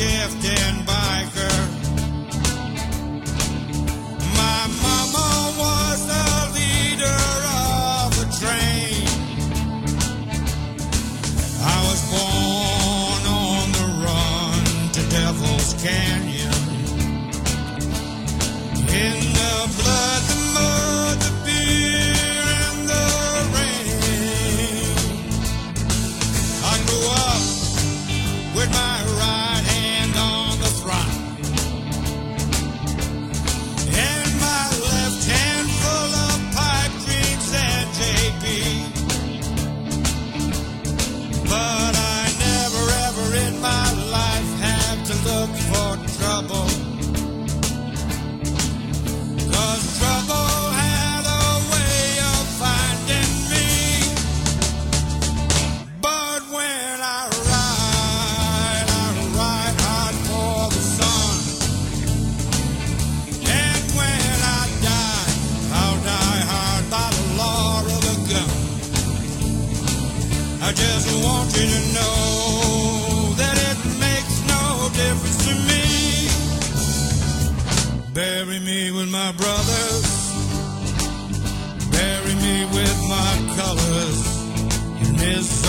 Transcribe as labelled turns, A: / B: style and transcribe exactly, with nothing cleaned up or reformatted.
A: shifting biker. My mama was the leader of the train. I was born on the run to Devil's Canyon. In the blood, the mud, the beer, and the rain. I grew up with my right hand on the throttle and my left hand full of pipe dreams and J B. But I never ever in my life had to look for trouble. Cause trouble had a way of finding me. But when I ride, I ride hard for the sun. And when I die, I'll die hard by the law of the gun. I just want you to know that it makes no difference to me. Bury me with my brothers, bury me with my colors in this